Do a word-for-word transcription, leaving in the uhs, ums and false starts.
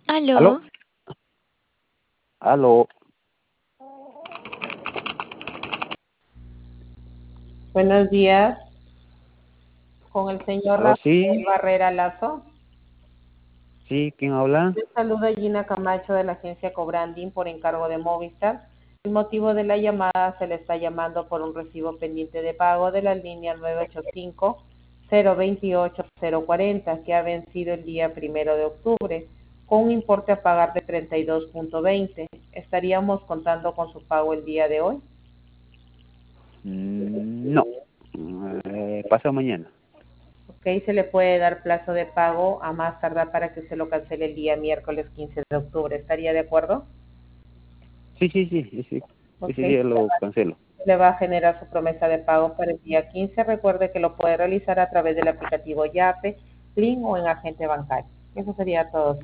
¿Aló? Aló, ¿Aló? Buenos días, con el señor ¿Aló? Rafael Sí, Barrera Lazo. sí, ¿quién habla? Les saluda Gina Camacho de la agencia Cobranding por encargo de Movistar. El motivo de la llamada se le está llamando por un recibo pendiente de pago de la línea nueve ocho cinco cero veintiocho cero cuarenta que ha vencido el día primero de octubre con un importe a pagar de treinta y dos punto veinte. ¿Estaríamos contando con su pago el día de hoy? Mm, no, eh, pasado mañana. Ok, se le puede dar plazo de pago a más tardar para que usted lo cancele el día miércoles quince de octubre. ¿Estaría de acuerdo? Sí, sí, sí, ese, Ok, ese día lo cancelo. le va a generar su promesa de pago para el día quince. Recuerde que lo puede realizar a través del aplicativo Yape, Link o en agente bancario. Eso sería todo, señor.